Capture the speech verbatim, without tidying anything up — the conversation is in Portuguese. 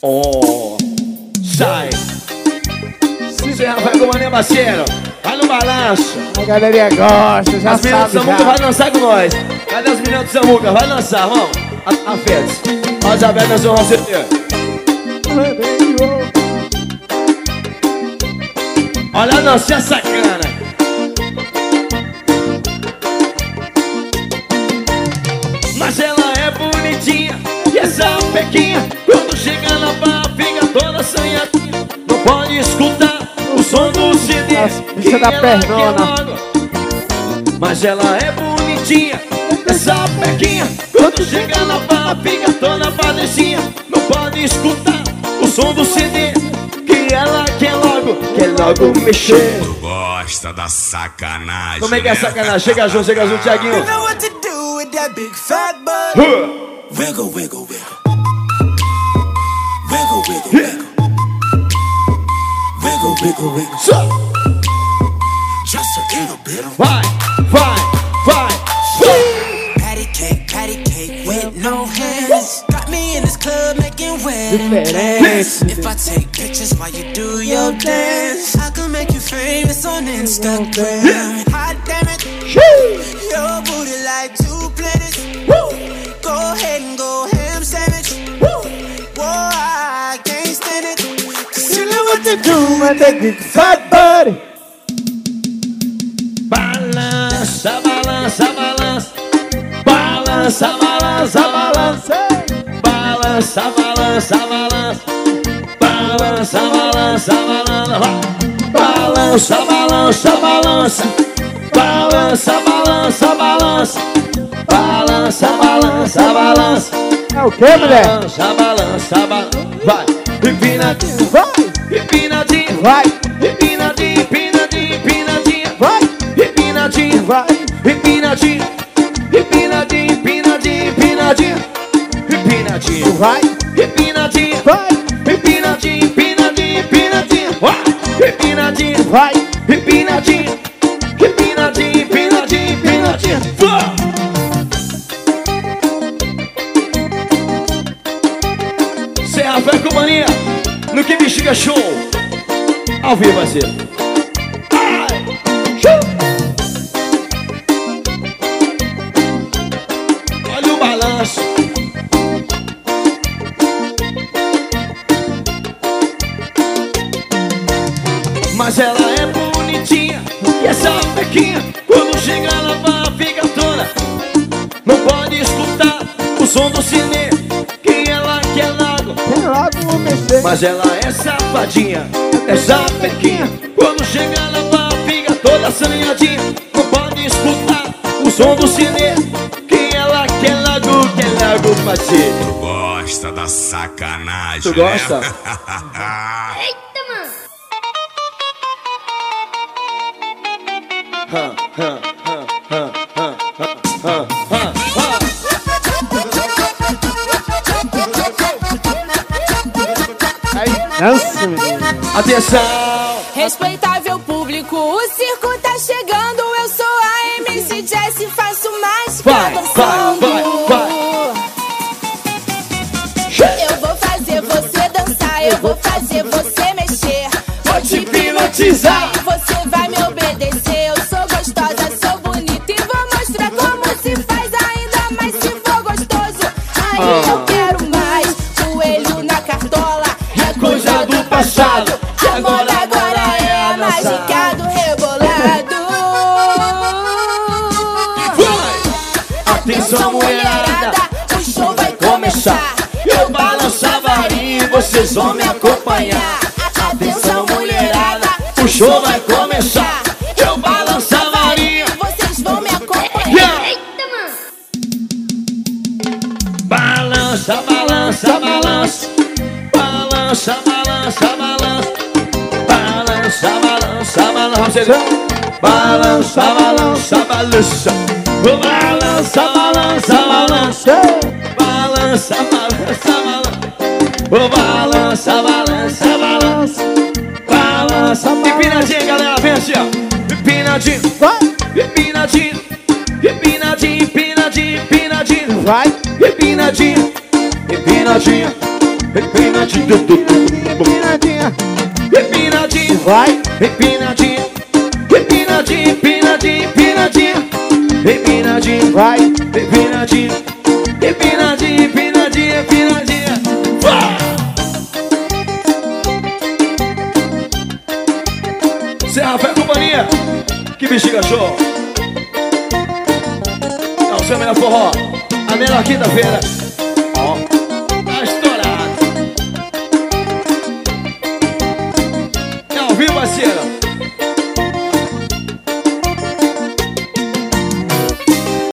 Oh, sai. Você vai com o Mané Parceiro. Vai no balanço. A galerinha gosta, já as meninas do Samuca vai dançar com nós. Cadê as meninas do Samuca? Vai dançar, vamos. A, a Fênix. Ó, já vai dançar o Roceteiro. Olha a dança sacana. Mas ela é bonitinha. E essa pequinha, quando chega na barra, fica toda assanhadinha. Não pode escutar o som do C D. Isso é da pernona. Mas ela é bonitinha. Essa pequinha, quando chega na barra, fica toda padecinha. Não pode escutar o som do C D. Que ela quer logo, quer logo mexer. Tu gosta da sacanagem. Como é que é sacanagem? Chega junto, chega junto, Thiaguinho. You know what to do with that big fat butt. Wiggle, wiggle, wiggle. Wiggle, wiggle, wiggle. Wiggle, wiggle, wiggle. Just a little bit of. Vai, vai, vai. Patty cake, patty cake with no hands. Got me in this club making waves. If I take pictures while you do your dance, I can make you famous on Instagram. Hot damn it, your booty like two planets. Go ahead and go ham sandwich. Whoa, I can't stand it. Cause you know what to do with that big fat body. Balança, balança, balança. Balança, balança, balança. Balança, balança, balança. Balança, balança, balança. Balança, balança, balança. Balança, balança, balança. Balança, balança, balança. É o que, mulher? Balança, balança, balança. Vai, empinadinho, Vai, empinadinho, vai, empinadinho, empinadinho, empinadinho. vai, Empinadinho, vai. empinadinho, empinadinho, empinadinho, empinadinho, empinadinho, Vai, empinadinho, vai, empinadinho, empinadinho, empinadinho, vai, empinadinho, vai. empinadinho, empinadinho, empinadinho, empinadinho, vai. Serra Fé Companhia, no Que Bexiga Show, ao vivo, parceiro. Ai, show. Olha o balanço. Mas ela é bonitinha. E essa pequinha, quando chega na barra, fica toda. Não pode escutar o som do cine, que ela quer logo. Tem logo vou mexer. Mas ela é safadinha. Essa pequinha, quando chega na barra, fica toda assanhadinha. Não pode escutar o som do cine, que ela quer logo, quer logo fazer. Tu gosta da sacanagem. Tu gosta? Né? Eita, mano! Hã, hã, hã, hã, hã, hã, hã, hã. Aí, dança, menino. Atenção! Respeitável público, o circo tá chegando. Eu sou a M C Jessie, faço mais Vai, dançando. vai, vai, Eu vou fazer você dançar, eu vou fazer você mexer. Vou te hipnotizar. E você vai me obedecer. Eu sou gostosa, sou bonita e vou mostrar como se faz ainda mais se for gostoso. Aí Ah. eu quero mais, coelho na cartola. É Coisa do passado, que agora, agora é a mágica do rebolado. Vai! Atenção, mulherada, o show vai começar. Eu balanço a varinha e vocês vão me acompanhar. Atenção, mulherada, o show vai começar. Eu balanço a varinha, vocês vão me acompanhar. yeah. Eita, mano! Balança, balança, balança. Balança, balança, balança. Balança, balança, balança. Balança, balança, balança. Balança, balança, balança. Balança, balança, balança. Balança, balança, balança. Balança, empinadinho, galera, vem assim, ó. Empinadinho, Vai, empinadinho. Empinadinho, empinadinho, empinadinho. vai, Empinadinho, empinadinho, empinadinho. empinadinha, Empinadinha. empinadinha, Vai. empinadinha, empinadinha, empinadinha, empinadinha, empinadinha, Vai. empinadinha, empinadinha, empinadinha, empinadinha. Vai! Serra Fé Companhia, que bexiga show. É o seu melhor forró, a melhor quinta-feira.